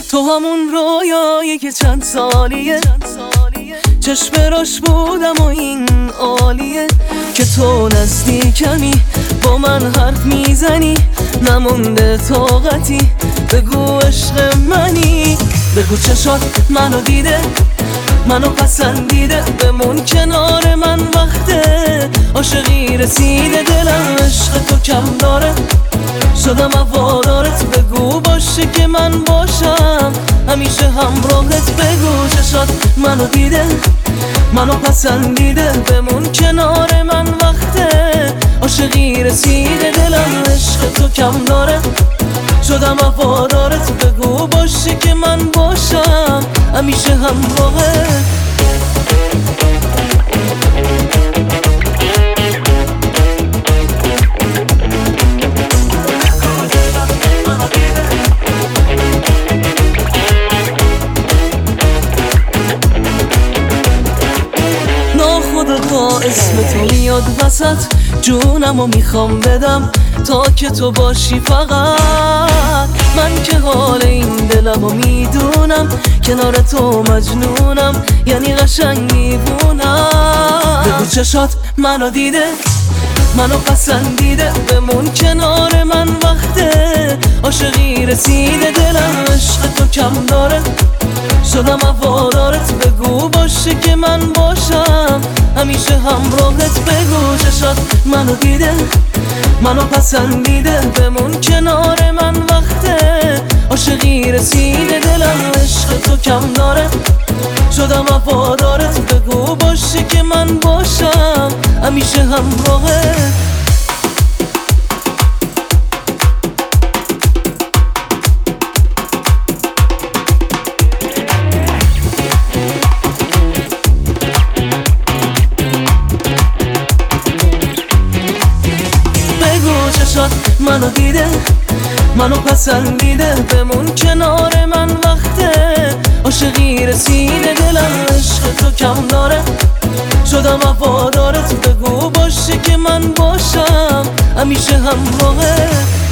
تو همون رویایی که چند سالیه چشم راش بودم و این عالیه که تو نزدیکمی با من حرف میزنی نمونده طاقتی بگو عشق منی بگو چشات منو دیده منو پسندیده بمون کنار من وقته عاشقی رسیده دلم عشق تو کم داره شدم هوادارت بگو باشه که من باشم همیشه همراهت بگو چشات منو دیده منو پسندیده بمون کنار من وقته عاشقی رسیده دلم عشق تو کم داره شدم هوادارت بگو باشه که من باشم همیشه همراهت اسم تو میاد وسط جونمو میخوام بدم تا که تو باشی فقط من که حال این دلمو میدونم کنار تو مجنونم یعنی قشنگ میبونم بگو چشات منو دیده منو پسندیده بمون کنار من وقته عاشقی رسیده دلم عشق تو کم داره شدم هوادارت بگو باشه که من باشم همیشه همراهت بگو چشات منو دیده منو پسندیده بمون کنار من وقته عاشقی رسیده دلم عشق تو کم داره شدم هوادارت بگو باشه که من باشم همیشه همراهت چشات منو دیده منو پسندیده بمون کنار من وقته عاشقی رسیده دلم عشق تو کم داره شدم هوادارت بگو باشه که من باشم همیشه همراهت